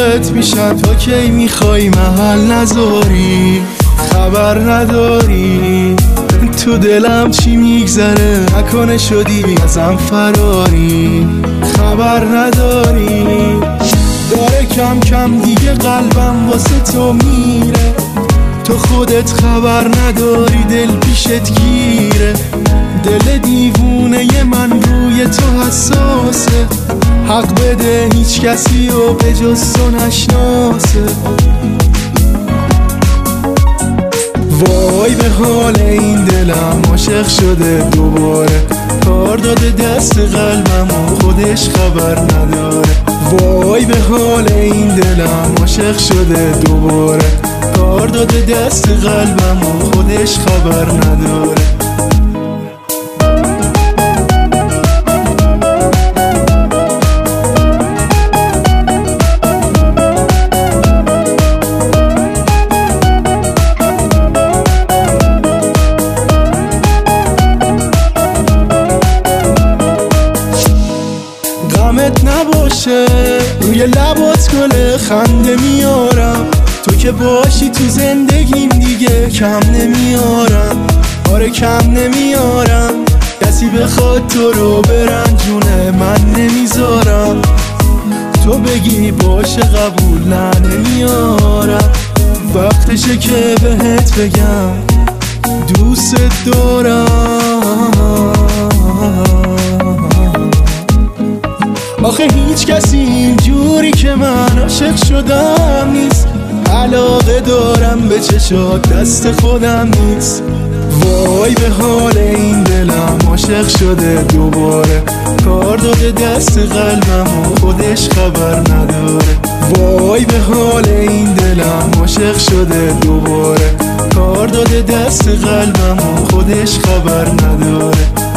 عاشقت میشم تا کی میخوای محل نذاری، خبر نداری تو دلم چی میگذره، نکنه شدی ازم فراری، خبر نداری داره کم کم دیگه قلبم واسه تو میره، تو خودت خبر نداری دل پیشت گیره، دل دیوونه من روی تو حساسه، حق بده هیچ کسی رو به جز تو نشناسه. وای به حال این دلم عاشق شده دوباره، کار داده دست قلبم و خودش خبر نداره، وای به حال این دلم عاشق شده دوباره، کار داده دست قلبم و خودش خبر نداره. غمت نباشه روی لبات گل خنده میارم، تو که باشی تو زندگیم دیگه کم نمیارم، آره کم نمیارم، کسی بخواد تو رو برنجونه من نمیذارم، تو بگی باشه قبول نه نمیارم، وقتشه که بهت بگم دوست دارم. آخه هیچ کسی اینجوری که من عاشق شدم نیست، علاقه دارم به چشات دست خودم نیست، وای به حال این دلم عاشق شده دوباره، کار داده دست قلبم و خودش خبر نداره، وای به حال این دلم عاشق شده دوباره، کار داده دست قلبم و خودش خبر نداره.